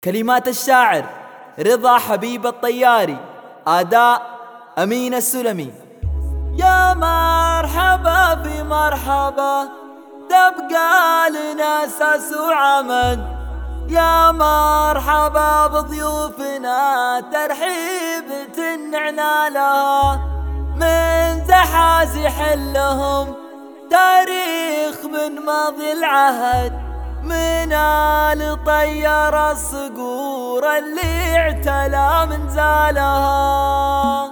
كلمات الشاعر رضا حبيب الطياري، أداء أمين السلمي. يا مرحبا في مرحبا تبقى لنا أساس وعمد، يا مرحبا بضيوفنا ترحيب تنعنا لها، من زحازح لهم تاريخ من ماضي العهد، من آل طير الصقور اللي اعتلى من زالها.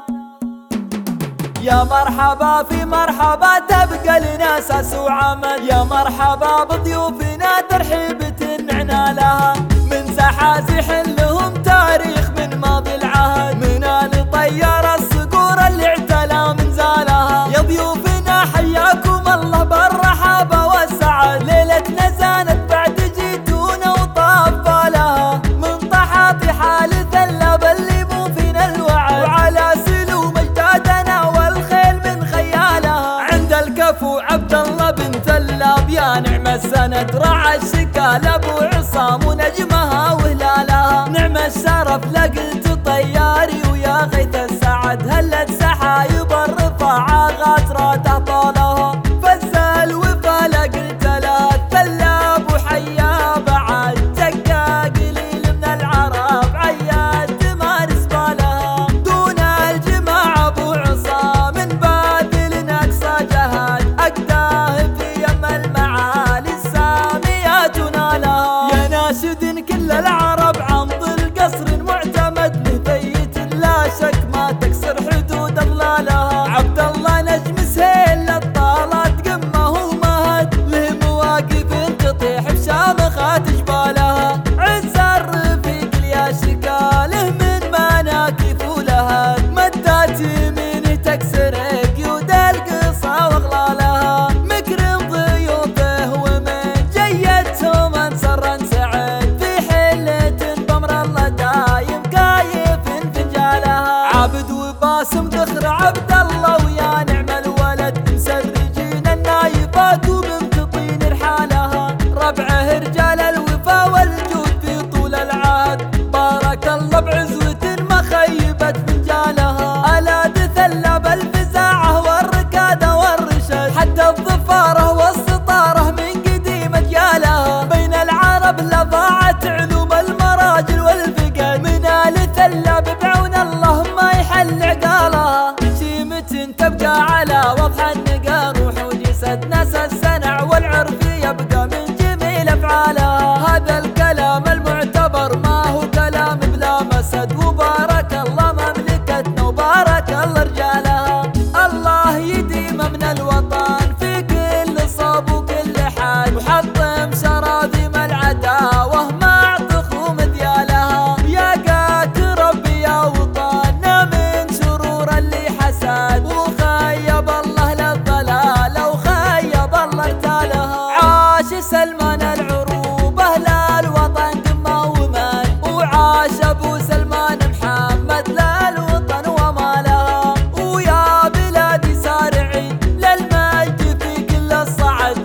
يا مرحبا في مرحبا تبقى لنا أساس وعمد، يا مرحبا بضيوفنا ترحيب تنعنا لها، من زحازح لهم تاريخ من ماضي العهد، من آل طير الصقور اللي اعتلى من زالها. يا ضيوفنا حياكم الله بالرحابة والسعد، ليلتنا زانت بعد جيتونا وطاب بالها، من طحاطي حال ثلب اللي مو فينا الوعد، وعلى سلو مجدادنا والخيل من خيالها. عند الكفو عبد الله بن ثلاب يا نعم السند، راعى الشكال ابو عصام ونجمها وهلالها، نعم الشرف لقيت طياري ويا غيث السعد، هلت سحايب الرفاعة غاتراته طالها، فزال وفا لقيت لا ثلاب وحيا بعد، تقى قليل من العرب عياد تمارس بالها، دون الجماعة ابو عصام باذل اقصى جهاد، اقداه في يم المعالي الساميات نالها. يا ناشد كل العرب عمض القصر معتمد، لبيت لا شك ما تكسر حدود اضلالها، عبد الله نجم سهيل الطالات قمه ومهد، له مواقف تطيح بشامخات جبالها، عز الرفيق يا شكاله من مناكف ولهد، مدات يمينه تكسر قيود القصا واغلالها، مكرم ضيوفه ومن جيتهم انسر سعد، في حلة بامر الله دايم قايف فنجالها، عابد وباسم ذخر عبد الله ويا نعم الولد، مسرجين النايفات وممتطين رحالها، ربعه رجال الوفا والجود في طول العهد، بارك الله بعزوة ما خيبت فنجالها، ألاد ثلب الفزاعة والركادة والرشد، حتى الظفارة والسطارة من قديم أجيالها، بين العرب لضاعت علوم المراجل والفقد، من آل ثلب بعون الله ما يحل عقالها، شيمة تبقى على وضح النقا روح وجسد، ناس السنع والعرف يبقى من جميل افعالها، هذا الكلام المعتبر ما هو كلام بلا مسد، وبارك الله مملكتنا وبارك الله رجالها، الله يديم من الوطن في كل صوب وكل حال، وحطم شراذيم العداوة مع ضخوم ديالها، يا قاك ربي يا وطننا من شرور اللي حسد، وخيب الله للضلال وخيب الله ارتالها، عاش سلمان العروبة للوطن قمة ومن، وعاش ابو سلمان محمد للوطن ومالها، ويا بلادي سارعي للمجد في كل الصعد،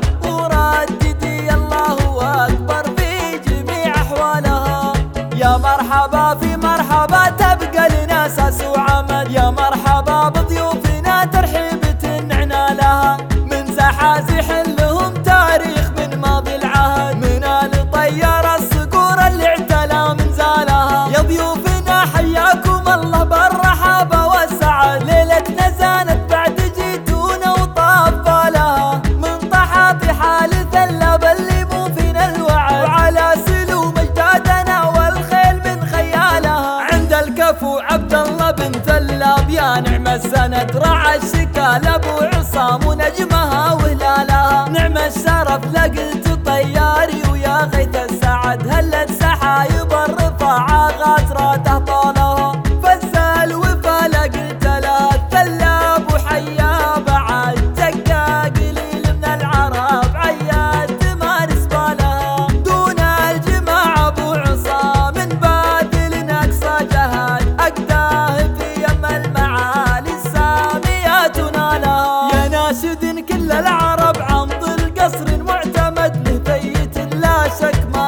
ورددي الله اكبر في جميع احوالها. يا مرحبا في مرحبا تبقى لنا اساس وعمد، يا مرحبا بضيوفنا ترحيب تنعنا لها، من زحازح لهم تاريخ من ماضي العهد، من آل طير الصقور اللي اعتلى من زالها. يا ضيوفنا حياكم الله بالرحابة والسعد، ليلتنا زانت بعد جيتونا وطاب بالها، من طحاطي حال ثلب اللي مو فينا الوعد، وعلى سلو مجدادنا والخيل من خيالها. عند الكفو عبد الله بن ثلاب يا نعم السند، راعى الشكال ابو عصام ونجمها وهلالها، نعم الشرف لقيت طياري ويا غيث السعد، هلت سحايب الرفاعة غاتراته طالها، فزال وفا لقيت لا ثلاب وحيا بعد، تقى قليل من العرب عياد تمارس بالها، دون الجماعة ابو عصام باذل اقصى جهاد، اقداه في يم المعالي الساميات نالها. يا ناشد كل العرب عمض القصر معتمد، لبيت لا شك ما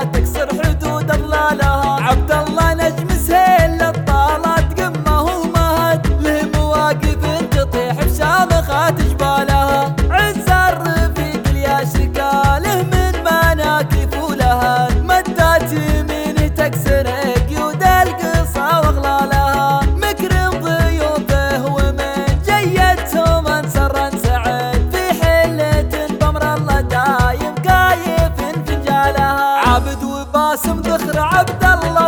عابد وباسم ذخر عبد الله